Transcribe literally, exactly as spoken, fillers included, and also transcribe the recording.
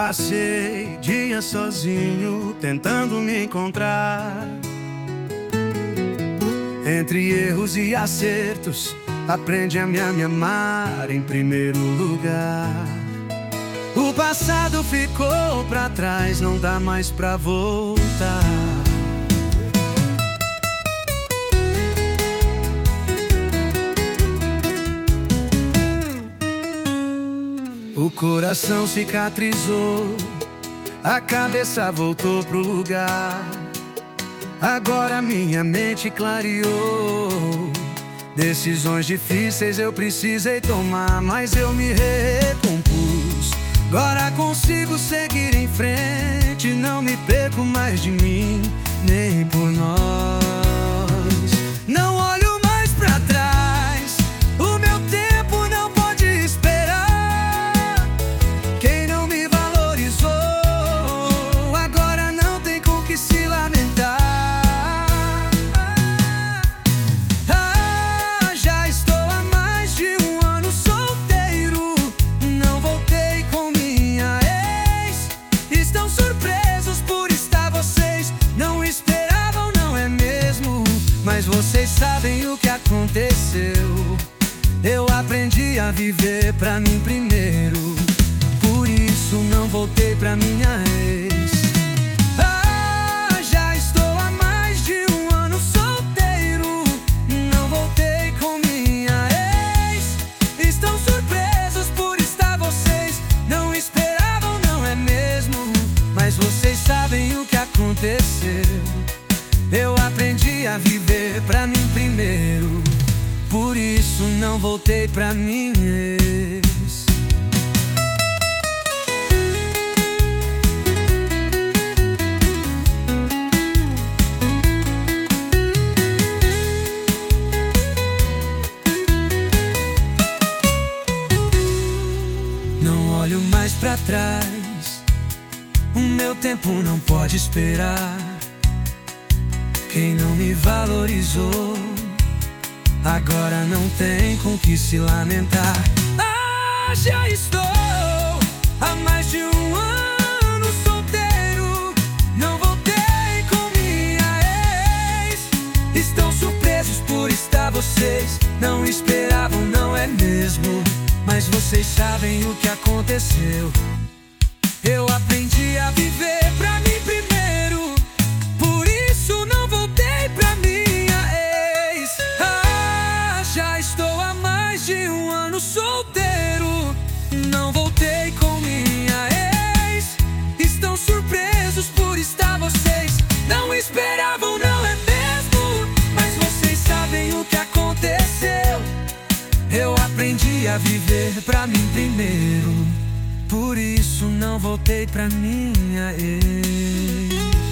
Passei dias sozinho tentando me encontrar. Entre erros e acertos, aprende a me amar em primeiro lugar. O passado ficou pra trás, não dá mais pra voltar. O coração cicatrizou, a cabeça voltou pro lugar. Agora minha mente clareou. Decisões difíceis eu precisei tomar, mas eu me recompus. Agora consigo seguir em frente, não me perco mais de mim, nem por nós. Não olho mais pra trás, o meu tempo não pode esperar. Quem não me valorizou, agora não tem com que se lamentar. Ah, já estou há mais de um ano solteiro, não voltei com minha ex. Estão surpresos por estar vocês, não esperavam, não é mesmo? Mas vocês sabem o que aconteceu. Eu aprendi a viver pra mim primeiro, por isso não voltei pra minha ex. Ah, já estou há mais de um ano solteiro, não voltei com minha ex. Estão surpresos por estar vocês, não esperavam, não é mesmo? Mas vocês sabem o que aconteceu. Eu aprendi a viver pra mim primeiro, por isso não voltei pra minha ex. Não olho mais pra trás, o meu tempo não pode esperar. Quem não me valorizou, agora não tem com que se lamentar. Ah, já estou há mais de um ano solteiro, não voltei com minha ex. Estão surpresos por estar vocês, não esperavam, não é mesmo? Mas vocês sabem o que aconteceu. Eu aprendi a viver pra mim primeiro, por isso não voltei pra minha ex. Ah, já estou há mais de um ano solteiro, não voltei com minha ex. Estão surpresos por estar vocês, não esperavam, não é mesmo? Mas vocês sabem o que aconteceu. Eu aprendi a viver pra mim primeiro, por isso não voltei pra minha ex.